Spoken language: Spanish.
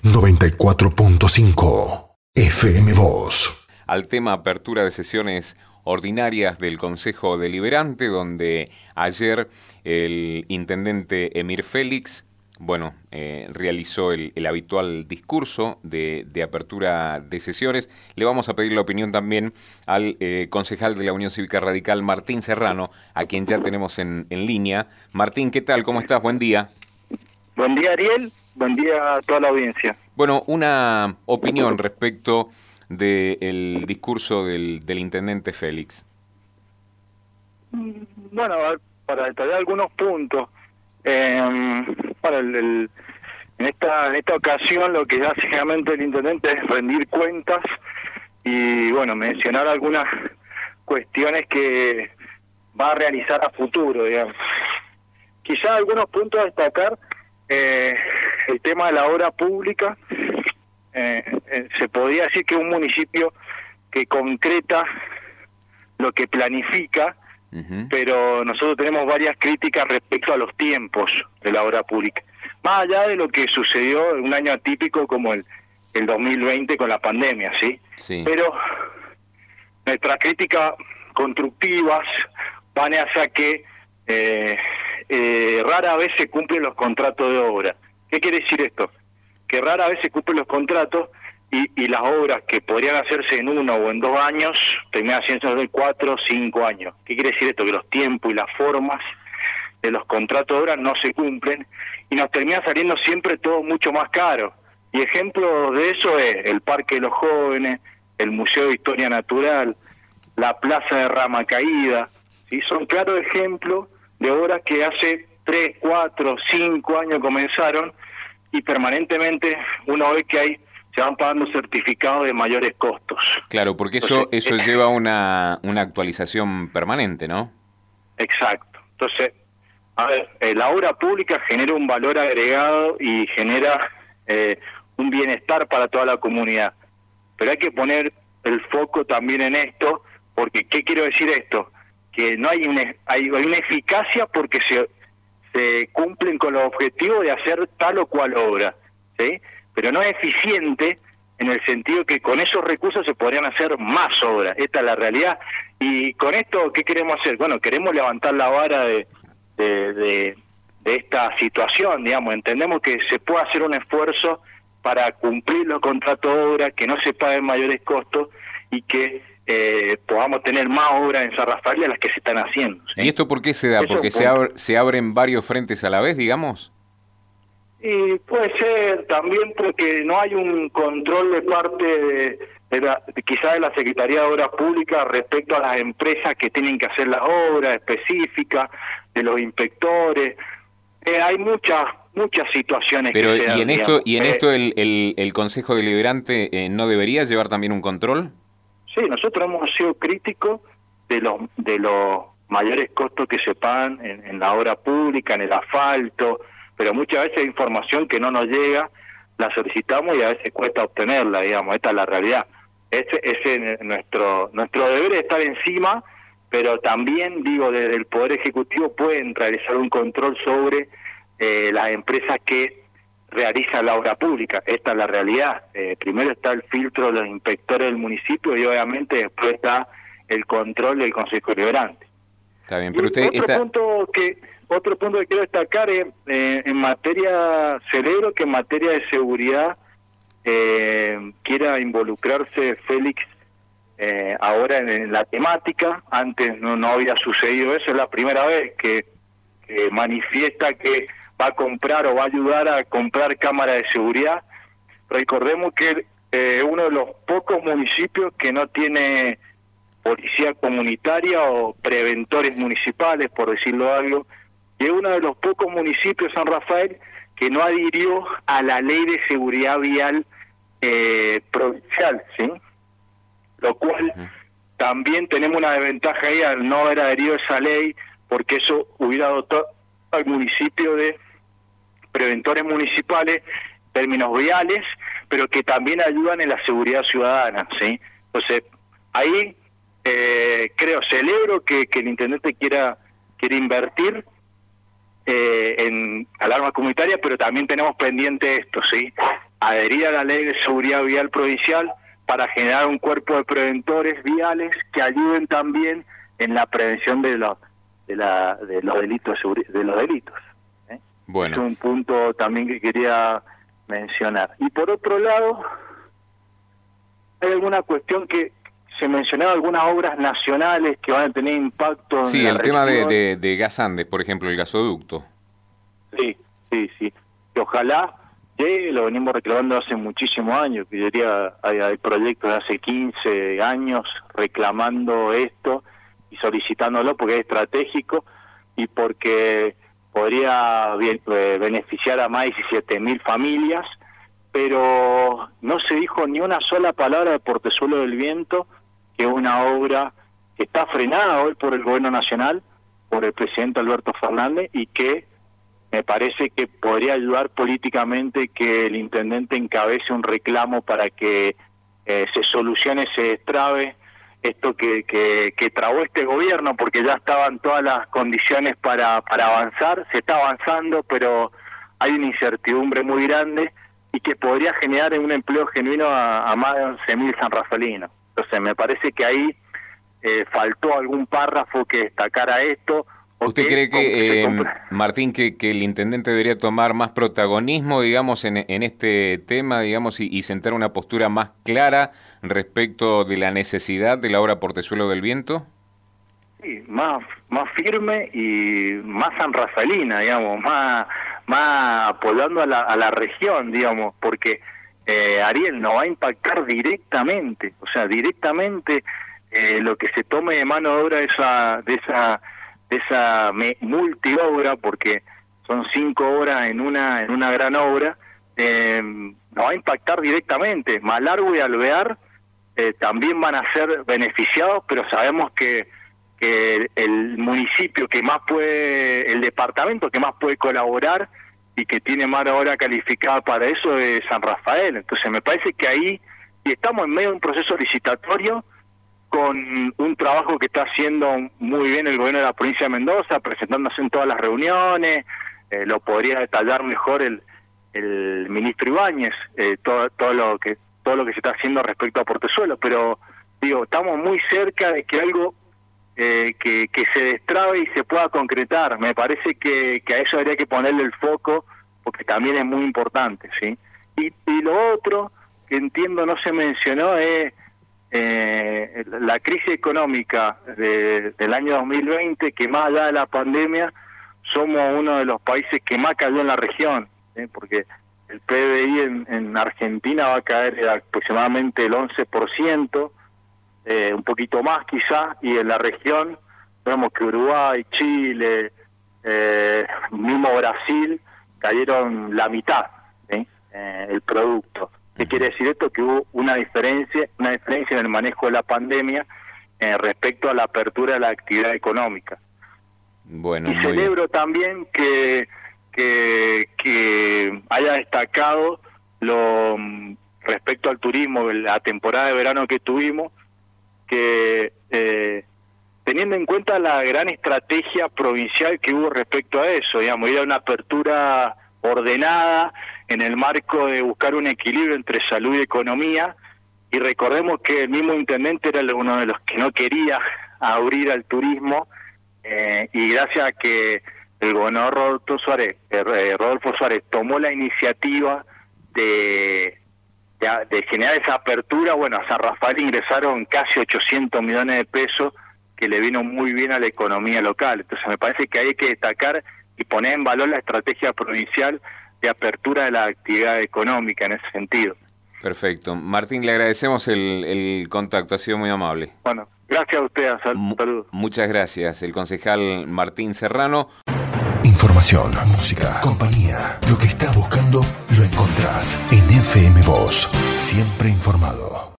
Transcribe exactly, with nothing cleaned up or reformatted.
noventa y cuatro punto cinco F M Voz. Al tema apertura de sesiones ordinarias del Consejo Deliberante, donde ayer el intendente Emir Félix, bueno, eh, realizó el, el habitual discurso de, de apertura de sesiones. Le vamos a pedir la opinión también al eh, concejal de la Unión Cívica Radical, Martín Serrano, a quien ya tenemos en, en línea. Martín, ¿qué tal? ¿Cómo estás? Buen día. Buen día, Ariel. Buen día a toda la audiencia. Bueno, una opinión respecto del discurso del, del intendente Félix. Bueno, para detallar algunos puntos, eh, para el, el, en esta en esta ocasión lo que hace realmente el intendente es rendir cuentas y, bueno, mencionar algunas cuestiones que va a realizar a futuro, digamos. Quizá algunos puntos a destacar, eh, el tema de la obra pública. Eh, eh, se podría decir que un municipio que concreta lo que planifica, uh-huh. pero nosotros tenemos varias críticas respecto a los tiempos de la obra pública. Más allá de lo que sucedió en un año atípico como el, el dos mil veinte con la pandemia, ¿sí? Sí. Pero nuestras críticas constructivas van hacia que eh, eh, rara vez se cumplen los contratos de obra. ¿Qué quiere decir esto? Que rara vez se cumplen los contratos y, y las obras que podrían hacerse en uno o en dos años terminan haciéndose en cuatro o cinco años. ¿Qué quiere decir esto? Que los tiempos y las formas de los contratos de obra no se cumplen y nos termina saliendo siempre todo mucho más caro. Y ejemplo de eso es el Parque de los Jóvenes, el Museo de Historia Natural, la Plaza de Rama Caída, ¿sí? Son claros ejemplos de obras que hace tres, cuatro, cinco años comenzaron y permanentemente uno ve que hay se van pagando certificados de mayores costos. Claro, porque eso Entonces, eso eh, lleva una una actualización permanente, ¿no? Exacto. Entonces, a ver, eh, la obra pública genera un valor agregado y genera eh, un bienestar para toda la comunidad. Pero hay que poner el foco también en esto, porque ¿qué quiero decir esto? Que no hay una, hay una eficacia porque se se cumplen con los objetivos de hacer tal o cual obra, ¿sí? Pero no es eficiente en el sentido que con esos recursos se podrían hacer más obras. Esta es la realidad. Y con esto, ¿qué queremos hacer? Bueno, queremos levantar la vara de, de, de, de esta situación, digamos. Entendemos que se puede hacer un esfuerzo para cumplir los contratos de obra, que no se paguen mayores costos y que Eh, podamos tener más obras en San Rafael de las que se están haciendo, ¿sí? ¿Y esto por qué se da? Eso ¿Porque se, abre, se abren varios frentes a la vez, digamos? Y puede ser también porque no hay un control de parte de, de la, de, quizá de la Secretaría de Obras Públicas respecto a las empresas que tienen que hacer las obras específicas, de los inspectores. Eh, hay muchas muchas situaciones. Pero que se y dan, en esto digamos. y en eh, esto el, el, el Consejo Deliberante eh, ¿no debería llevar también un control? Sí, nosotros hemos sido críticos de los de los mayores costos que se pagan en, en la obra pública, en el asfalto, pero muchas veces hay información que no nos llega, la solicitamos y a veces cuesta obtenerla, digamos, esta es la realidad. Ese, ese es nuestro nuestro deber es estar encima, pero también, digo, desde el Poder Ejecutivo pueden realizar un control sobre eh, las empresas que realiza la obra pública. Esta es la realidad. Eh, primero está el filtro de los inspectores del municipio y obviamente después está el control del Consejo Deliberante. Está bien, pero usted otro está... punto que otro punto que quiero destacar es eh, en materia, celebro que en materia de seguridad eh, quiera involucrarse Félix eh, ahora en, en la temática. Antes no, no había sucedido eso, es la primera vez que, que manifiesta que va a comprar o va a ayudar a comprar cámaras de seguridad. Recordemos que es eh, uno de los pocos municipios que no tiene policía comunitaria o preventores municipales, por decirlo algo, y es uno de los pocos municipios, San Rafael, que no adhirió a la ley de seguridad vial eh, provincial, ¿sí? Lo cual uh-huh. también tenemos una desventaja ahí al no haber adherido a esa ley, porque eso hubiera dotado al municipio de preventores municipales, términos viales, pero que también ayudan en la seguridad ciudadana, ¿sí? Entonces, ahí eh, creo, celebro que, que el intendente quiera, quiera invertir eh, en alarmas comunitarias, pero también tenemos pendiente esto, ¿sí? adherir a la Ley de Seguridad Vial Provincial para generar un cuerpo de preventores viales que ayuden también en la prevención de los de, la, de los delitos de los delitos. ¿eh? Bueno. Es un punto también que quería mencionar. Y por otro lado, hay alguna cuestión que se mencionaba, algunas obras nacionales que van a tener impacto en Sí, la el tema de, región. de, de Gas Andes, por ejemplo, el gasoducto. Sí, sí, sí. Que ojalá llegue, lo venimos reclamando hace muchísimos años, que yo diría, hay, hay proyectos de hace quince años reclamando esto y solicitándolo porque es estratégico y porque podría bien, eh, beneficiar a más de diecisiete mil familias, pero no se dijo ni una sola palabra de Portezuelo del Viento, que es una obra que está frenada hoy por el gobierno nacional, por el presidente Alberto Fernández, y que me parece que podría ayudar políticamente que el intendente encabece un reclamo para que eh, se solucione, se destrabe esto que, que, que trabó este gobierno, porque ya estaban todas las condiciones para, para avanzar, se está avanzando, pero hay una incertidumbre muy grande y que podría generar un empleo genuino a, a más de once mil sanrafaelinos. Entonces me parece que ahí eh, faltó algún párrafo que destacara esto. ¿Usted cree que, eh, Martín, que, que el intendente debería tomar más protagonismo, digamos, en, en este tema, digamos, y, y sentar una postura más clara respecto de la necesidad de la obra Portezuelo del Viento? Sí, más, más firme y más sanrafaelina, digamos, más, más apoyando a la, a la región, digamos, porque eh, Ariel no va a impactar directamente, o sea, directamente eh, lo que se tome de mano de obra de esa... De esa esa multiobra, porque son cinco obras en una en una gran obra, eh, nos va a impactar directamente. Malargüe y Alvear eh, también van a ser beneficiados, pero sabemos que, que el municipio que más puede, el departamento que más puede colaborar y que tiene mano obra calificada para eso es San Rafael. Entonces me parece que ahí, y estamos en medio de un proceso licitatorio, con un trabajo que está haciendo muy bien el gobierno de la provincia de Mendoza, presentándose en todas las reuniones, eh, lo podría detallar mejor el, el ministro Ibáñez, eh, todo, todo lo que todo lo que se está haciendo respecto a Portezuelo, pero digo, estamos muy cerca de que algo eh, que, que se destrabe y se pueda concretar. Me parece que, que a eso habría que ponerle el foco, porque también es muy importante, ¿sí? Y, y lo otro que entiendo no se mencionó es Eh, la crisis económica de, del año dos mil veinte, que más allá de la pandemia somos uno de los países que más cayó en la región, ¿eh? Porque el P B I en, en Argentina va a caer aproximadamente el once por ciento, eh, un poquito más quizá, y en la región vemos que Uruguay, Chile, eh, mismo Brasil cayeron la mitad, ¿sí? eh, el producto. ¿Qué quiere decir esto? Que hubo una diferencia, una diferencia en el manejo de la pandemia eh, respecto a la apertura de la actividad económica. Bueno, y celebro bien. también que, que que haya destacado lo respecto al turismo, la temporada de verano que tuvimos, que eh, teniendo en cuenta la gran estrategia provincial que hubo respecto a eso, digamos, era una apertura ordenada en el marco de buscar un equilibrio entre salud y economía, y recordemos que el mismo intendente era uno de los que no quería abrir al turismo, eh, y gracias a que el gobernador Rodolfo Suárez, eh, Rodolfo Suárez tomó la iniciativa de, de, de generar esa apertura, bueno, a San Rafael ingresaron casi ochocientos millones de pesos, que le vino muy bien a la economía local. Entonces me parece que hay que destacar y poner en valor la estrategia provincial de apertura de la actividad económica en ese sentido. Perfecto. Martín, le agradecemos el, el contacto, ha sido muy amable. Bueno, gracias a usted, saludos. Muchas gracias, el concejal Martín Serrano. Información, música, compañía. Lo que estás buscando lo encontrás en F M Voz. Siempre informado.